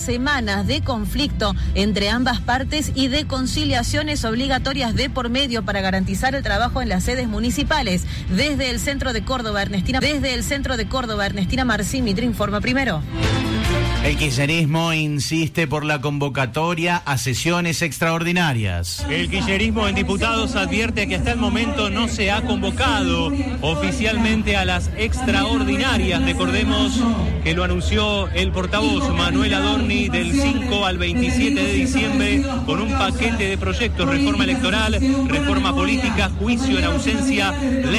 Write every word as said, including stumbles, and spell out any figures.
Semanas de conflicto entre ambas partes y de conciliaciones obligatorias de por medio para garantizar el trabajo en las sedes municipales. Desde el centro de Córdoba, Ernestina, desde el centro de Córdoba, Ernestina Marcín, Mitre informa primero. El kirchnerismo insiste por la convocatoria a sesiones extraordinarias. El kirchnerismo en diputados advierte que hasta el momento no se ha convocado oficialmente a las extraordinarias. Recordemos que lo anunció el portavoz Manuel Adorni del cinco al veintisiete de diciembre con un paquete de proyectos: reforma electoral, reforma política, juicio en ausencia, ley